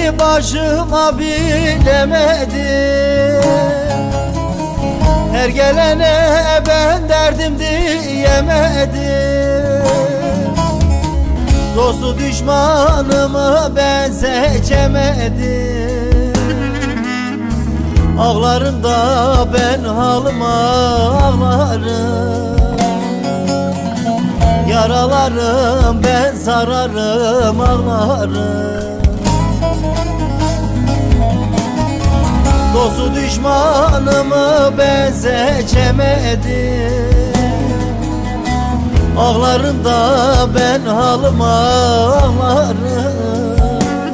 başıma bilemedim. Her gelene ben derdim diyemedim. Dostu düşmanımı ben seçemedim. Ağlarım da ben halıma ağlarım. Yaralarım ben sararım ağlarım. Dostu düşmanımı ben seçemedim. Ağlarım da ben halıma ağlarım.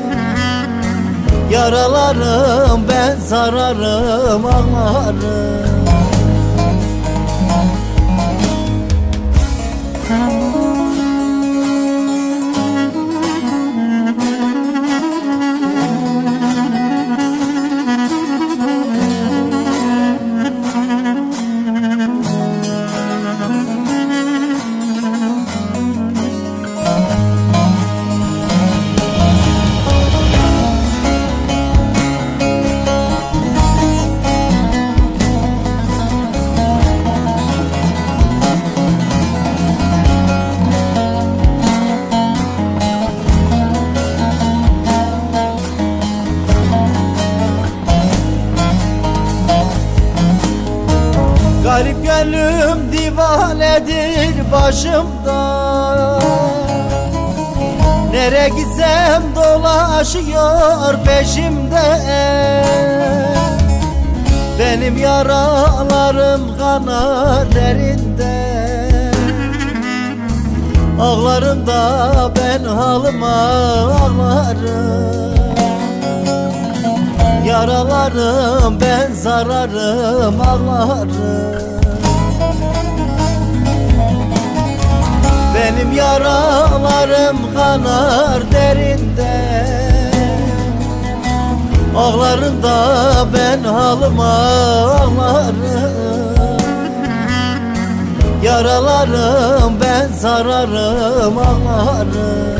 Yaralarım ben sararım ağlarım. Garip gönlüm divanedir başımda. Nereye gitsem dolaşıyor peşimde. Benim yaralarım kanar derinde. Ağlarım da ben halıma ağlarım. Yaralarım ben sararım ağlarım. Benim yaralarım kanar derinde. Ağlarım da ben halıma ağlarım. Yaralarım ben sararım ağlarım.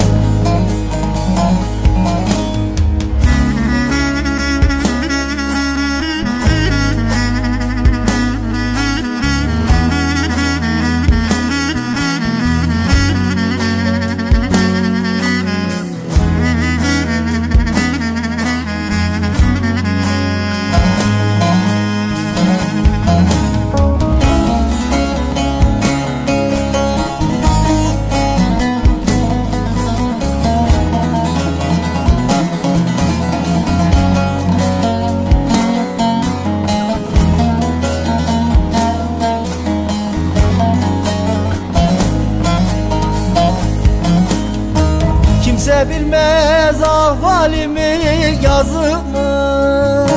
Kimse bilmez ahvalimi yazımı.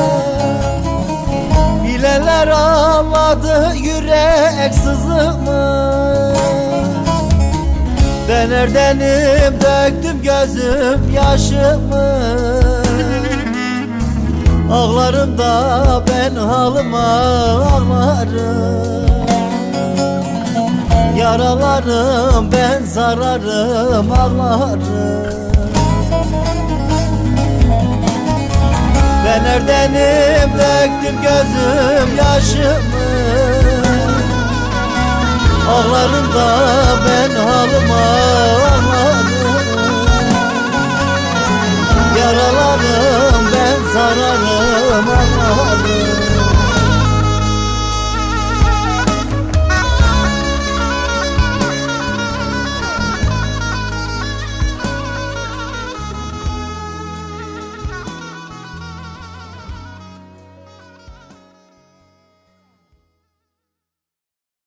Bilenler anladı yürek sızımı. Ben erdenim döktüm gözüm yaşımı. Ağlarım da ben halıma ağlarım. Yaralarım ben sararım ağlarım. Ben erdenim döktüm gözüm yaşımı. Ağlarım da ben halıma ağlarım. Yaralarım ben sararım ağlarım.